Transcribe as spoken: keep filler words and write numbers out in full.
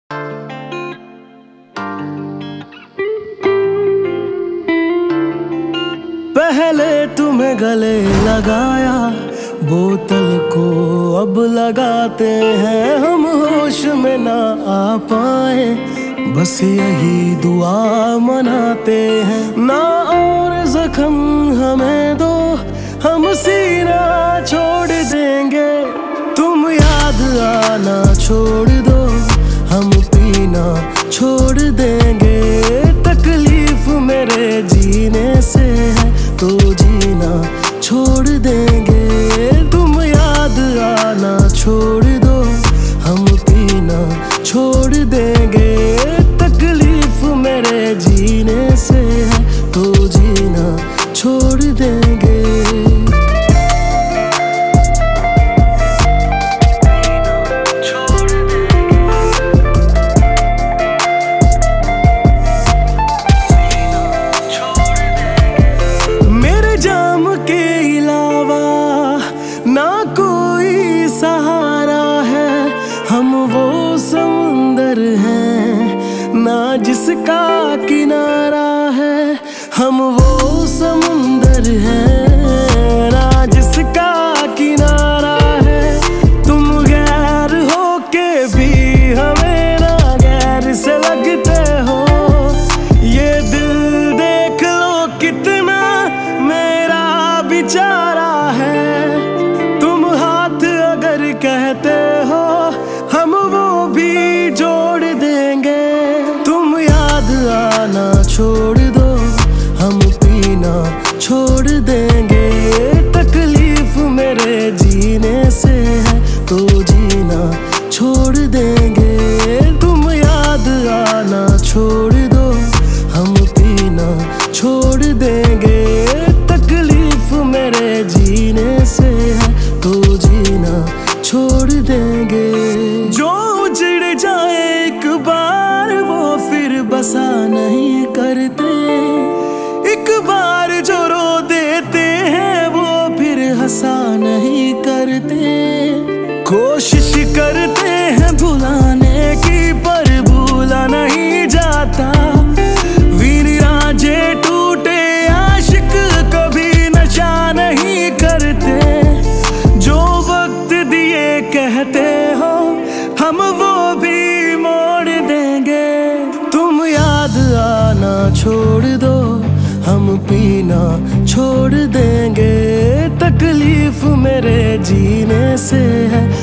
पहले तुम्हें गले लगाया, बोतल को अब लगाते हैं हम, होश में ना आ पाए बस यही दुआ मनाते हैं। ना और जख्म हमें दो, हम सीना छोड़ देंगे, तुम याद आना छोड़ दो, हम पीना छोड़ देंगे। तकलीफ मेरे जीने से है तो जीना छोड़ देंगे, तुम याद आना छोड़ दो, हम पीना छोड़ देंगे। तकलीफ मेरे जीने से है तो जीना छोड़ देंगे। ना कोई सहारा है, हम वो समुंदर हैं, ना जिसका किनारा है, हम वो समुंदर हैं, ना जिसका किनारा है। तुम गैर हो के भी हमें ना गैर से लगते हो, ये दिल देख लो कितना मेरा बेचारा है। कहते हो हम वो भी जोड़ देंगे, तुम याद आना छोड़ दो, हम पीना छोड़ देंगे। तकलीफ मेरे जीने से है तो जीना छोड़ देंगे, तुम याद आना छोड़ दो, हम पीना छोड़ देंगे। तकलीफ मेरे जीने से है तो जीना छोड़ देंगे। जो उजड़ जाए एक बार वो फिर बसा नहीं करते, एक बार जो रो देते हैं वो फिर हंसा नहीं करते। कोशिश करते हैं भुलाने की पर भूला नहीं जाता, वीर रांझे टूटे आशिक कभी नशा नहीं करते। जो वक्त दिए कहते हो हम वो भी मोड़ देंगे, तुम याद आना छोड़ दो, हम पीना छोड़ देंगे। तकलीफ मेरे जीने से है